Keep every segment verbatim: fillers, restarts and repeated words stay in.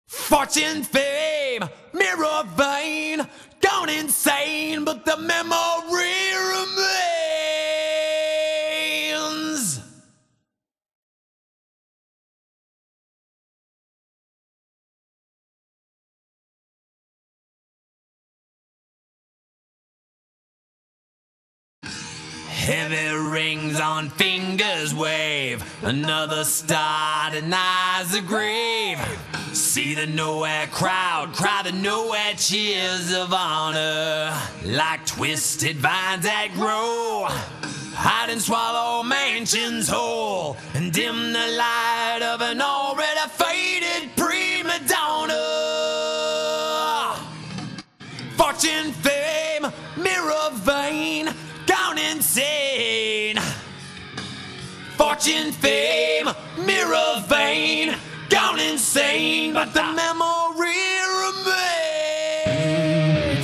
Fortune, fame, mirror vein, gone insane, but the memory remains. Heavy rings on fingers wave, another star denies the grave. See the nowhere crowd cry the nowhere cheers of honor, like twisted vines that grow, hide and swallow mansions whole, and dim the light of an already faded prima donna. Fortune, fame, mirror vein, gone insane. Fortune, fame, mirror vein, gone insane, but the memory remains.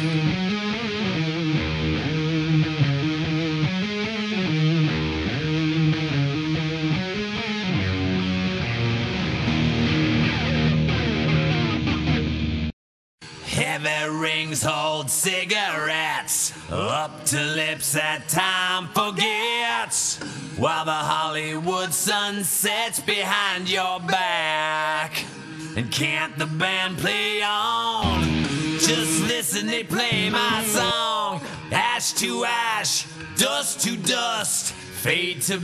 Heavy rings hold cigarettes up to lips that time forgets, while the Hollywood sun sets behind your back. And can't the band play on? Just listen, they play my song. Ash to ash, dust to dust, fade to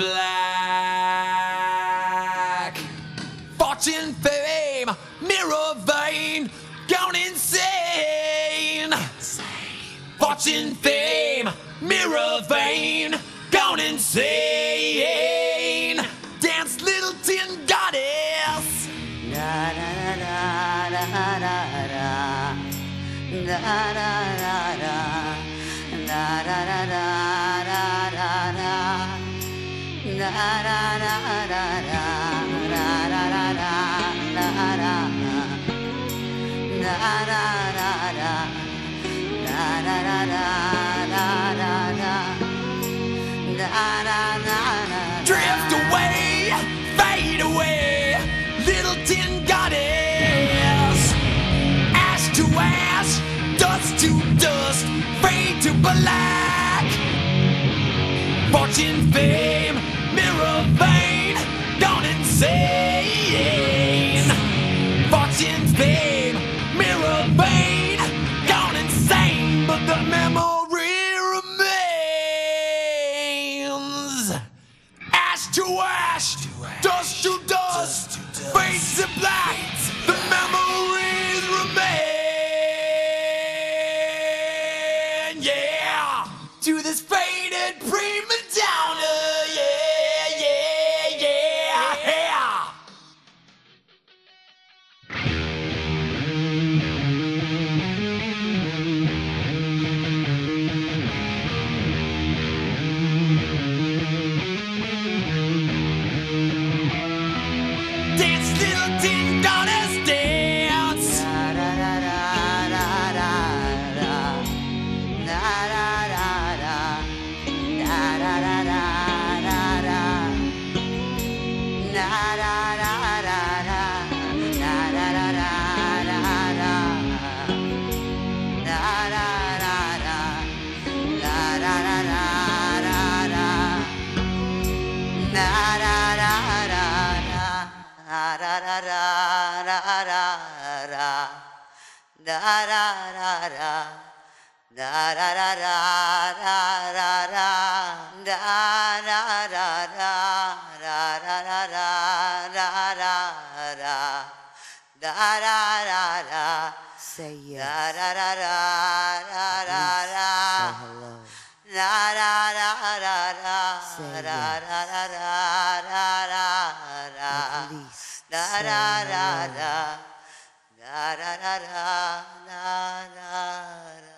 black. Fortune, fame, mirror vein, gone insane. Fortune, fame, mirror vein, gone insane. Dance, little tin goddess. Da da da da da da da da da da da da da da da da da Drift away, fade away, little tin goddess. Ash to ash, dust to dust, fade to black. Fortune, fame, mirror vein, gone insane. Fortune, fame, mirror vein, gone insane, but the memory remains. Ash to ash, dust to dust, fade to black, the memories remain. Yeah, to this faded prima donna. Yeah, yeah, yeah, yeah. Dance, little tin goddess, dance. Say yes. Say hello. Say Say yes. At least say hello. Da da da da da da da.